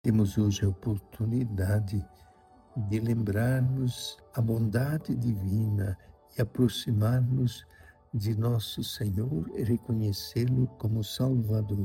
Temos hoje a oportunidade de lembrarmos a bondade divina e aproximarmos de nosso Senhor e reconhecê-lo como Salvador.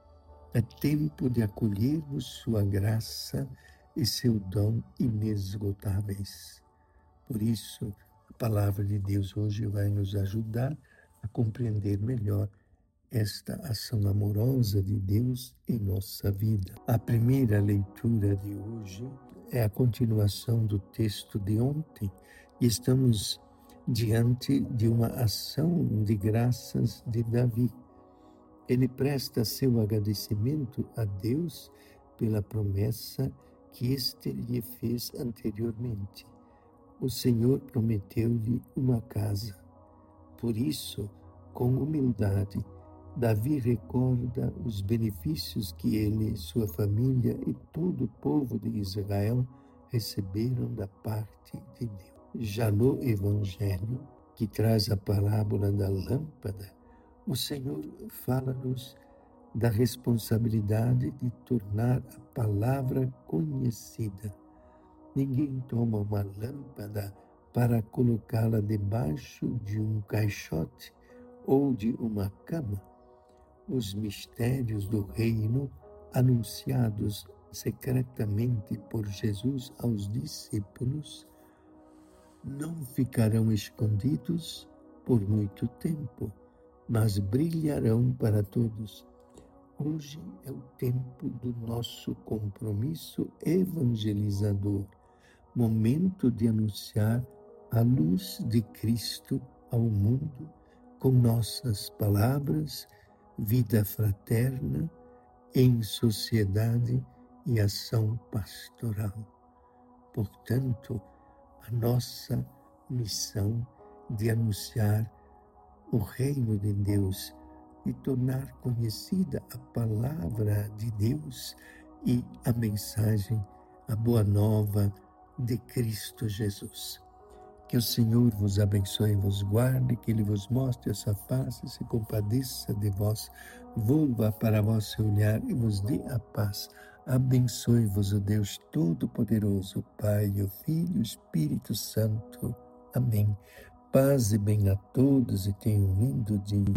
É tempo de acolhermos sua graça e seu dom inesgotáveis. Por isso, a palavra de Deus hoje vai nos ajudar a compreender melhor esta ação amorosa de Deus em nossa vida. A primeira leitura de hoje é a continuação do texto de ontem e estamos diante de uma ação de graças de Davi. Ele presta seu agradecimento a Deus pela promessa que este lhe fez anteriormente. O Senhor prometeu-lhe uma casa. Por isso, com humildade, Davi recorda os benefícios que ele, sua família e todo o povo de Israel receberam da parte de Deus. Já no Evangelho, que traz a parábola da lâmpada, o Senhor fala-nos da responsabilidade de tornar a palavra conhecida. Ninguém toma uma lâmpada para colocá-la debaixo de um caixote ou de uma cama. Os mistérios do reino, anunciados secretamente por Jesus aos discípulos, não ficarão escondidos por muito tempo, mas brilharão para todos. Hoje é o tempo do nosso compromisso evangelizador, momento de anunciar a luz de Cristo ao mundo com nossas palavras, vida fraterna, em sociedade e ação pastoral. Portanto, a nossa missão de anunciar o reino de Deus e tornar conhecida a palavra de Deus e a mensagem, a boa nova de Cristo Jesus. Que o Senhor vos abençoe e vos guarde, que Ele vos mostre a sua face e se compadeça de vós, volva para vós seu olhar e vos dê a paz. Abençoe-vos o Deus Todo-Poderoso, Pai, o Filho e o Espírito Santo. Amém. Paz e bem a todos e tenham um lindo dia.